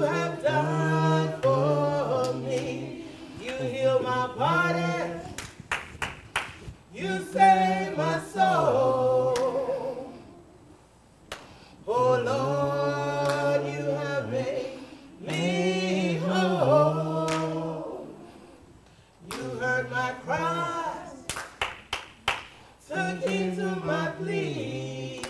have done for me. You heal my body. You save my soul. Oh Lord, you have made me whole. You heard my cries, took heed to my pleas,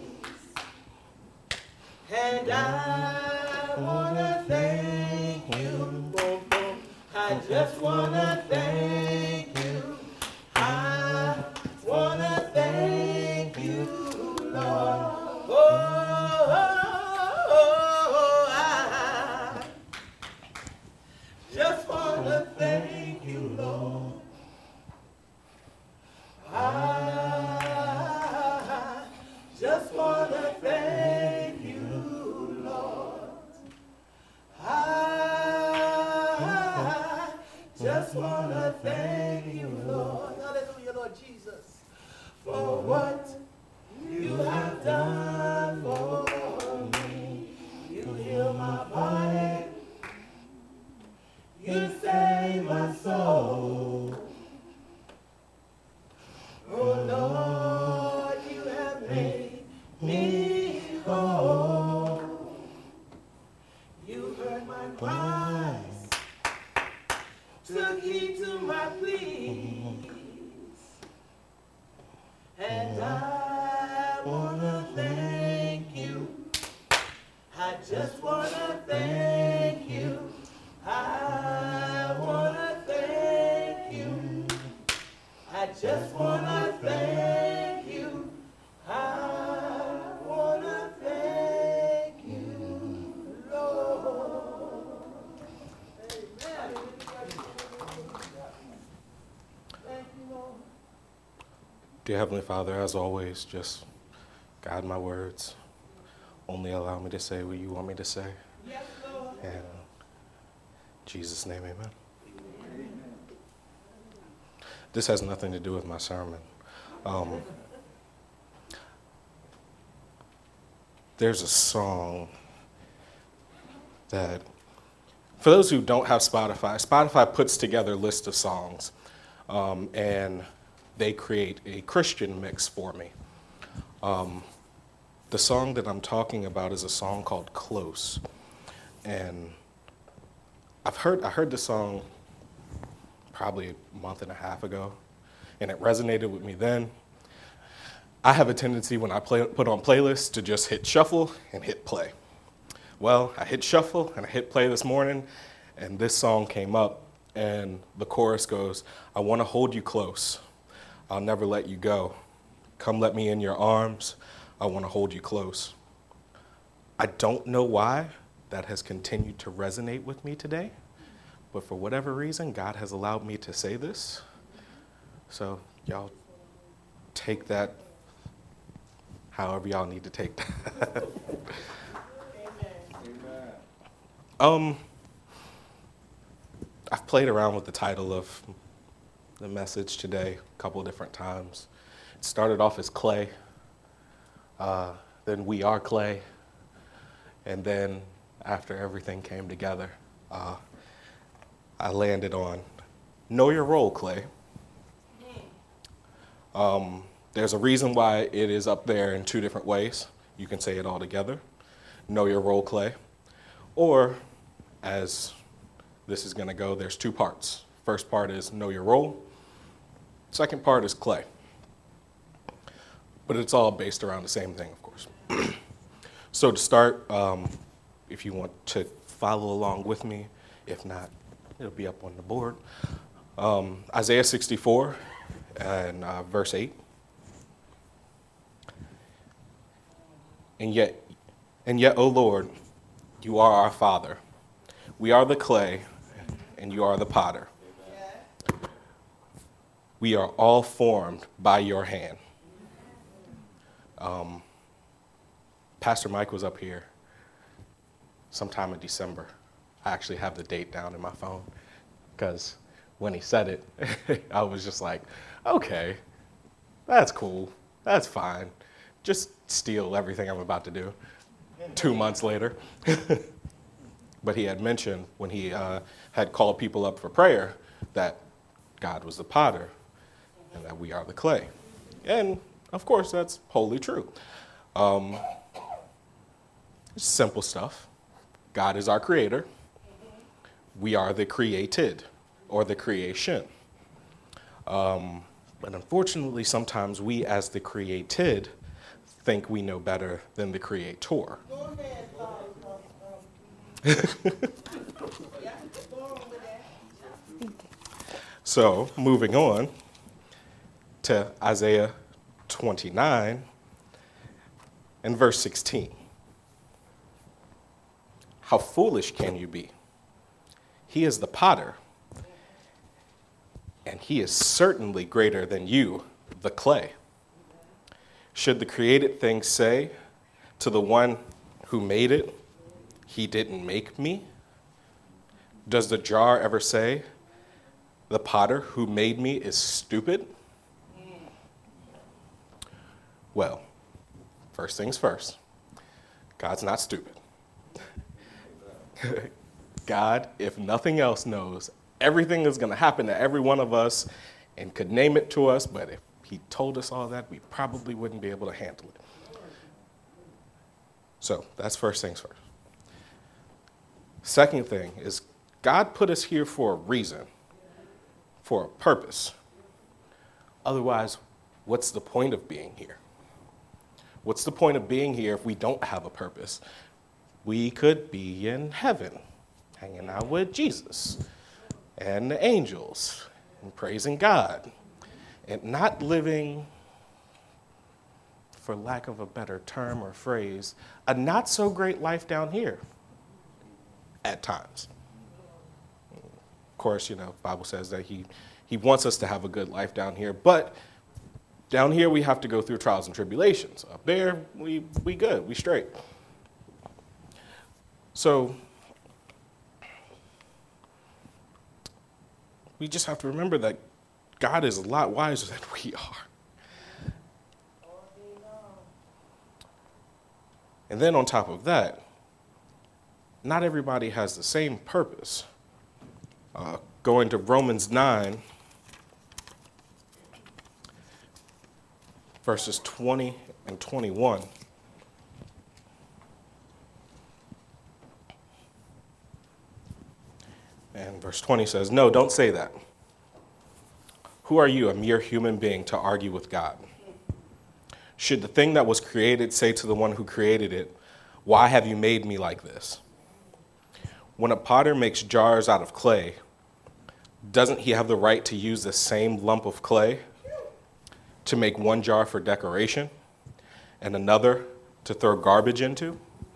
and I wanna thank you. I just wanna thank you. I wanna thank you, Lord. I just wanna thank you, Lord. I just wanna thank you, Lord. I just wanna thank you, Lord. Hallelujah, Lord Jesus, for what you have done for me. You heal my body. You save my soul. Oh Lord, you have made me whole. You heard my cries, took heed to my pleas, and I wanna thank you. I just wanna thank you. I wanna thank you. I just wanna thank you. I wanna thank you, Lord. Amen. Thank you, Lord. Dear Heavenly Father, as always, just guide my words. Only allow me to say what you want me to say. Yes, Lord. And in Jesus' name, amen. This has nothing to do with my sermon. There's a song that, for those who don't have Spotify puts together a list of songs, and they create a Christian mix for me. The song that I'm talking about is a song called Close. And I heard the song probably a month and a half ago, and it resonated with me then. I have a tendency when I put on playlists to just hit shuffle and hit play. Well, I hit shuffle and I hit play this morning, and this song came up, and the chorus goes, I want to hold you close. I'll never let you go. Come let me in your arms. I want to hold you close. I don't know why that has continued to resonate with me today, but for whatever reason, God has allowed me to say this. So y'all take that however y'all need to take that. I've played around with the title of the message today a couple of different times. It started off as Clay, then We Are Clay, and then after everything came together, I landed on Know Your Role, Clay. There's a reason why it is up there in two different ways. You can say it all together, Know Your Role, Clay. Or, as this is going to go, there's two parts. First part is Know Your Role. Second part is Clay. But it's all based around the same thing, of course. So to start, if you want to follow along with me, if not, it'll be up on the board. Isaiah 64 and verse 8. And yet, O Lord, you are our Father. We are the clay, and you are the potter. We are all formed by your hand. Pastor Mike was up here sometime in December. I actually have the date down in my phone because when he said it, I was just like, okay, that's cool. That's fine. Just steal everything I'm about to do 2 months later. But he had mentioned when he had called people up for prayer that God was the potter and that we are the clay. And of course, that's wholly true. Simple stuff. God is our creator. We are the created or the creation. But unfortunately, sometimes we as the created think we know better than the creator. Go ahead, yeah, go on with that. So moving on to Isaiah 29 and verse 16. How foolish can you be? He is the potter, and he is certainly greater than you, the clay. Should the created thing say to the one who made it, he didn't make me? Does the jar ever say, the potter who made me is stupid? Well, first things first, God's not stupid. God, if nothing else, knows everything is going to happen to every one of us and could name it to us, but if he told us all that, we probably wouldn't be able to handle it. So that's first things first. Second thing is God put us here for a reason, for a purpose. Otherwise, what's the point of being here? What's the point of being here if we don't have a purpose? We could be in heaven, hanging out with Jesus and the angels and praising God and not living, for lack of a better term or phrase, a not so great life down here at times. Of course, the Bible says that he wants us to have a good life down here, but down here we have to go through trials and tribulations. Up there, we good, we straight. So we just have to remember that God is a lot wiser than we are. And then on top of that, not everybody has the same purpose. Going to Romans 9, verses 20 and 21. And verse 20 says, "No, don't say that. Who are you, a mere human being, to argue with God? Should the thing that was created say to the one who created it, why have you made me like this? When a potter makes jars out of clay, doesn't he have the right to use the same lump of clay to make one jar for decoration and another to throw garbage into?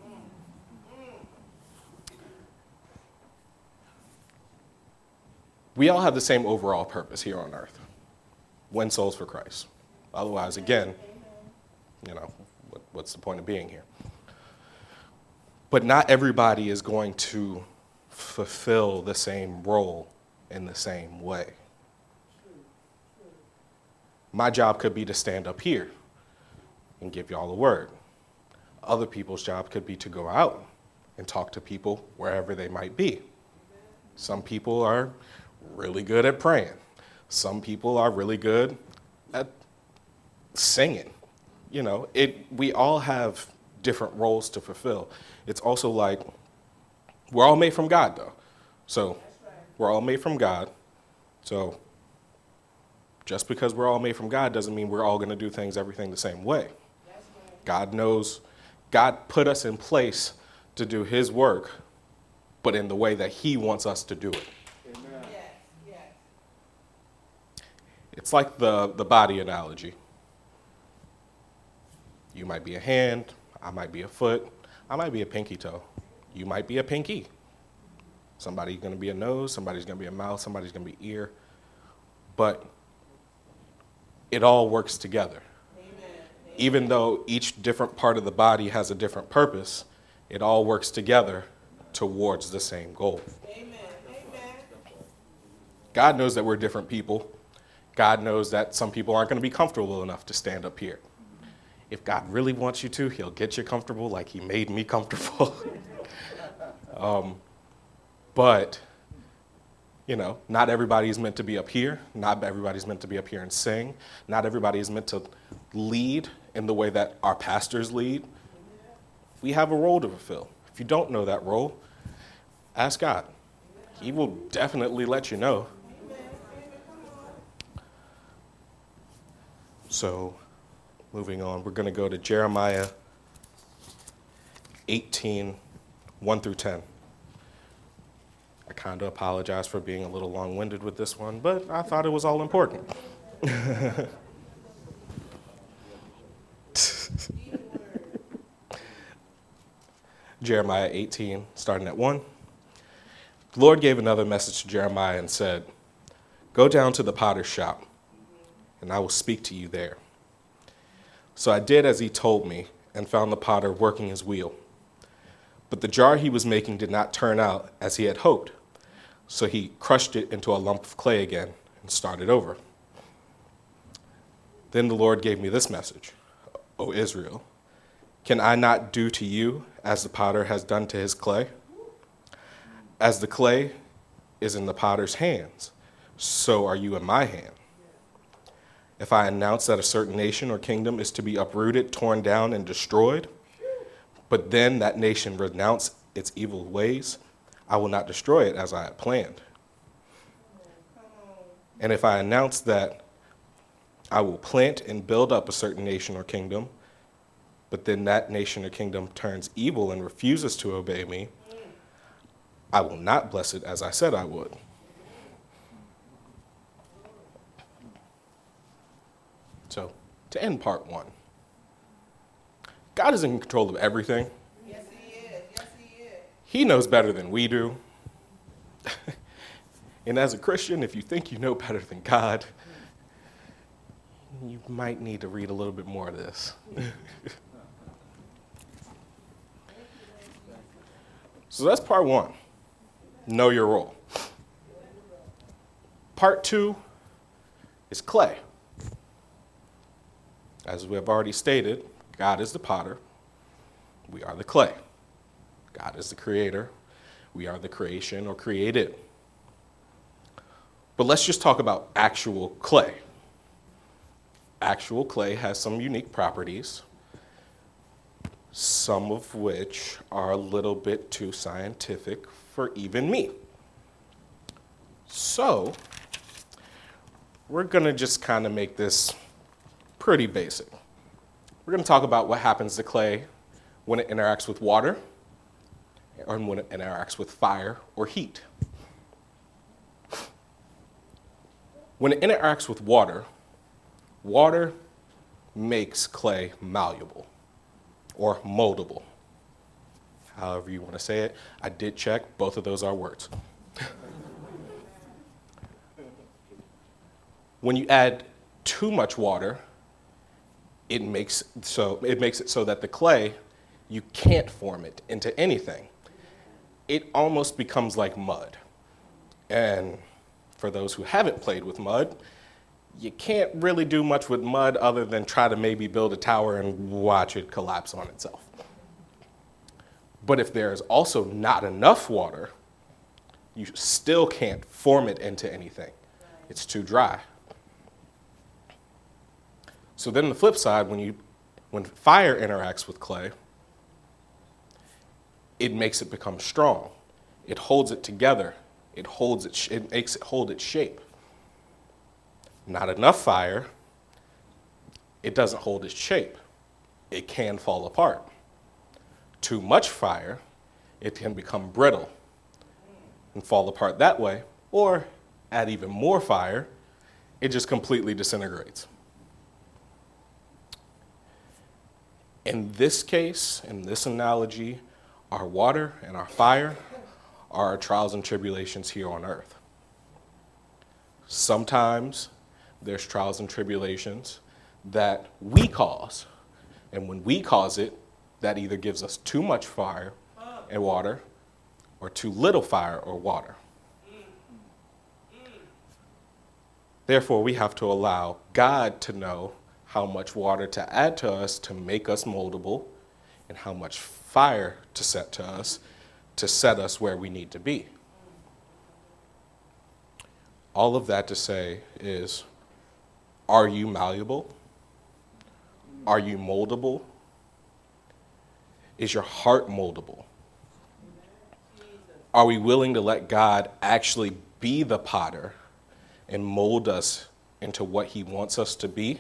We all have the same overall purpose here on earth, win souls for Christ. Otherwise, again, what's the point of being here? But not everybody is going to fulfill the same role in the same way. My job could be to stand up here and give y'all a word. Other people's job could be to go out and talk to people wherever they might be. Some people are really good at praying. Some people are really good at singing. We all have different roles to fulfill. It's also like we're all made from God, though. So we're all made from God. So just because we're all made from God doesn't mean we're all going to do everything the same way. God knows, God put us in place to do his work, but in the way that he wants us to do it. Amen. Yes. It's like the body analogy. You might be a hand, I might be a foot, I might be a pinky toe. You might be a pinky. Somebody's going to be a nose, somebody's going to be a mouth, somebody's going to be ear. But it all works together. Amen. Even though each different part of the body has a different purpose, it all works together towards the same goal. Amen. Amen. God knows that we're different people. God knows that some people aren't going to be comfortable enough to stand up here. If God really wants you to, he'll get you comfortable like he made me comfortable. But, not everybody is meant to be up here. Not everybody's meant to be up here and sing. Not everybody is meant to lead in the way that our pastors lead. We have a role to fulfill. If you don't know that role, ask God. He will definitely let you know. So, moving on, we're going to go to Jeremiah 18, 1 through 10. I kind of apologize for being a little long-winded with this one, but I thought it was all important. Jeremiah 18, starting at 1. The Lord gave another message to Jeremiah and said, "Go down to the potter's shop, and I will speak to you there." So I did as he told me and found the potter working his wheel. But the jar he was making did not turn out as he had hoped. So he crushed it into a lump of clay again and started over. Then the Lord gave me this message: "O Israel, can I not do to you as the potter has done to his clay? As the clay is in the potter's hands, so are you in my hand. If I announce that a certain nation or kingdom is to be uprooted, torn down, and destroyed, but then that nation renounce its evil ways, I will not destroy it as I had planned. And if I announce that I will plant and build up a certain nation or kingdom, but then that nation or kingdom turns evil and refuses to obey me, I will not bless it as I said I would." So, to end part 1, God is in control of everything. Yes, he is. Yes, he is. He knows better than we do. And as a Christian, if you think you know better than God, you might need to read a little bit more of this. So that's part 1. Know your role. Part 2 is clay. As we have already stated, God is the potter. We are the clay. God is the creator. We are the creation or created. But let's just talk about actual clay. Actual clay has some unique properties, some of which are a little bit too scientific for even me. So, we're going to just kind of make this pretty basic. We're going to talk about what happens to clay when it interacts with water and when it interacts with fire or heat. When it interacts with water, water makes clay malleable or moldable. However you want to say it. I did check, both of those are words. When you add too much water, it makes it so that the clay, you can't form it into anything. It almost becomes like mud. And for those who haven't played with mud, you can't really do much with mud other than try to maybe build a tower and watch it collapse on itself. But if there's also not enough water, you still can't form it into anything. It's too dry. So then the flip side, when fire interacts with clay, it makes it become strong. It holds it together. It makes it hold its shape. Not enough fire, it doesn't hold its shape. It can fall apart. Too much fire, it can become brittle and fall apart that way, or add even more fire, it just completely disintegrates. In this case, in this analogy, our water and our fire are our trials and tribulations here on earth. Sometimes there's trials and tribulations that we cause, and when we cause it, that either gives us too much fire and water or too little fire or water. Therefore, we have to allow God to know how much water to add to us to make us moldable and how much fire to set to us to set us where we need to be. All of that to say is, are you malleable? Are you moldable? Is your heart moldable? Are we willing to let God actually be the potter and mold us into what he wants us to be?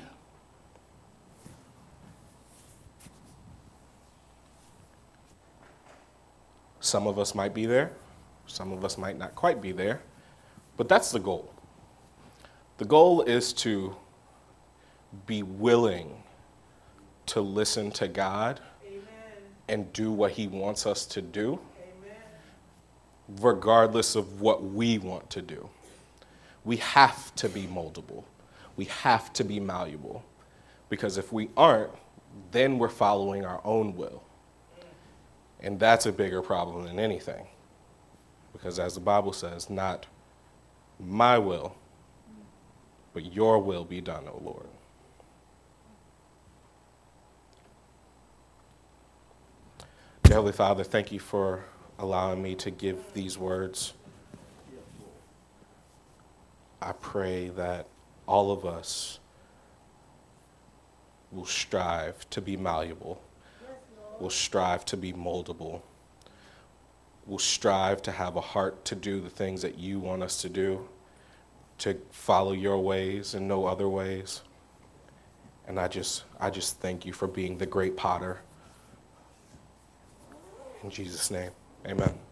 Some of us might be there. Some of us might not quite be there. But that's the goal. The goal is to be willing to listen to God and do what he wants us to do, regardless of what we want to do. We have to be moldable. We have to be malleable. Because if we aren't, then we're following our own will. And that's a bigger problem than anything. Because as the Bible says, not my will, but your will be done, O Lord. Dear Heavenly Father, thank you for allowing me to give these words. I pray that all of us will strive to be malleable, will strive to be moldable, will strive to have a heart to do the things that you want us to do, to follow your ways and no other ways. And I just thank you for being the great potter. In Jesus' name, amen.